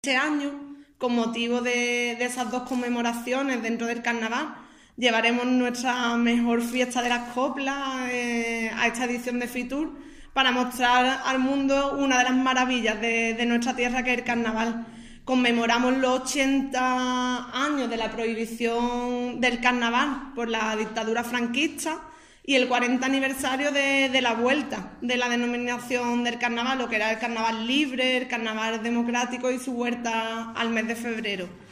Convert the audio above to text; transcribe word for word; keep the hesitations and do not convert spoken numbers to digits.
Este año, con motivo de, de esas dos conmemoraciones dentro del carnaval, llevaremos nuestra mejor fiesta de las coplas eh, a esta edición de Fitur para mostrar al mundo una de las maravillas de, de nuestra tierra, que es el carnaval. Conmemoramos los ochenta años de la prohibición del carnaval por la dictadura franquista y el cuarenta aniversario de, de la vuelta de la denominación del carnaval, lo que era el carnaval libre, el carnaval democrático y su vuelta al mes de febrero.